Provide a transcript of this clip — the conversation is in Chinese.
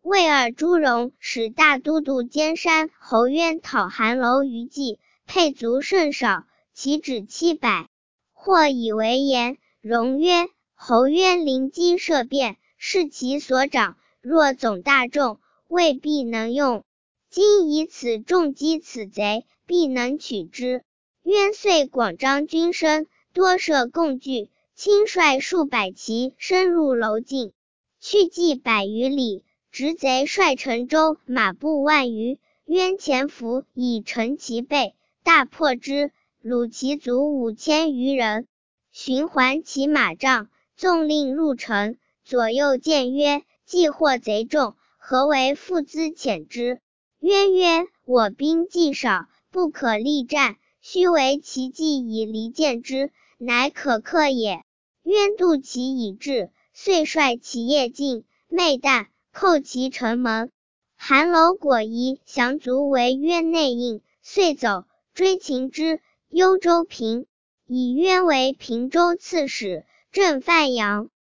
魏尔朱荣使大都督兼山侯渊讨韩楼于冀，沛卒甚少，其止700。或以为言，荣曰：侯渊灵机设变，是其所长，若总大众，未必能用。今以此众击此贼，必能取之。渊遂广张军声，多设贡具，亲率数百骑深入楼境，去计100余里，执贼率陈州马步万余，渊潜伏以乘其背，大破之，虏其卒5000余人。循还其马帐，纵令入城，左右谏曰：既获贼众，何为负资遣之？渊曰：我兵既少，不可力战，须为其计以离间之，乃可克也。渊度其已至，遂率其夜进，昧旦，寇其城门。韩楼果疑降卒为渊内应，遂走，追擒之，幽州平。以渊为平州刺史，镇范阳。